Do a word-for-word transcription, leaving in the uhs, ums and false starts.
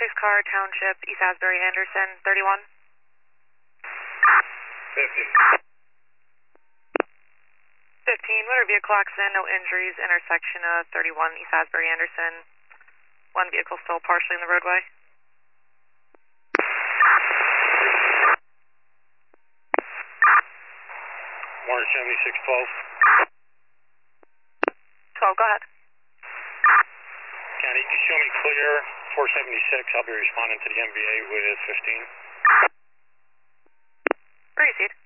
six car, Township, East Asbury, Anderson, thirty-one. fifty. fifteen, motor vehicle accident, no injuries, intersection of thirty-one, East Asbury, Anderson. One vehicle still partially in the roadway. one seventy-six twelve. twelve, go ahead. County, you show me clear, four seventy-six, I'll be responding to the M V A with fifteen. Proceed.